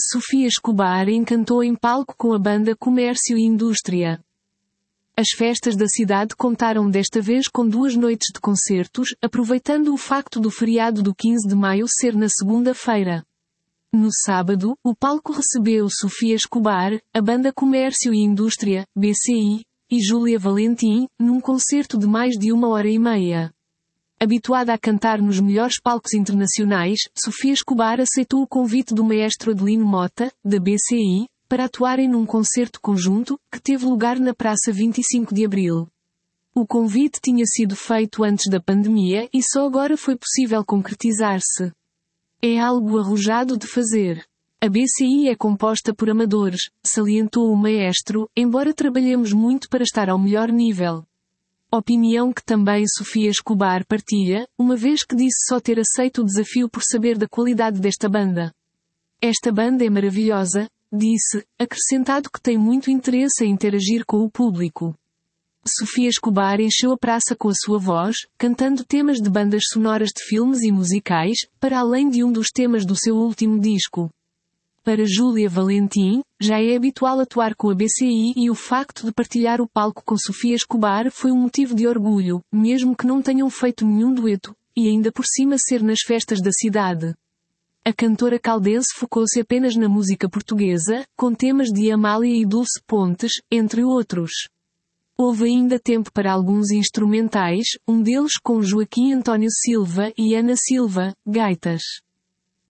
Sofia Escobar encantou em palco com a banda Comércio e Indústria. As festas da cidade contaram desta vez com 2 noites de concertos, aproveitando o facto do feriado do 15 de maio ser na segunda-feira. No sábado, o palco recebeu Sofia Escobar, a banda Comércio e Indústria, BCI, e Júlia Valentim, num concerto de mais de 1h30. Habituada a cantar nos melhores palcos internacionais, Sofia Escobar aceitou o convite do maestro Adelino Mota, da BCI, para atuarem num concerto conjunto, que teve lugar na Praça 25 de Abril. O convite tinha sido feito antes da pandemia e só agora foi possível concretizar-se. É algo arrojado de fazer. A BCI é composta por amadores, salientou o maestro, embora trabalhemos muito para estar ao melhor nível. Opinião que também Sofia Escobar partilha, uma vez que disse só ter aceito o desafio por saber da qualidade desta banda. Esta banda é maravilhosa, disse, acrescentado que tem muito interesse em interagir com o público. Sofia Escobar encheu a praça com a sua voz, cantando temas de bandas sonoras de filmes e musicais, para além de um dos temas do seu último disco. Para Júlia Valentim, já é habitual atuar com a BCI e o facto de partilhar o palco com Sofia Escobar foi um motivo de orgulho, mesmo que não tenham feito nenhum dueto, e ainda por cima ser nas festas da cidade. A cantora caldense focou-se apenas na música portuguesa, com temas de Amália e Dulce Pontes, entre outros. Houve ainda tempo para alguns instrumentais, um deles com Joaquim António Silva e Ana Silva, gaitas.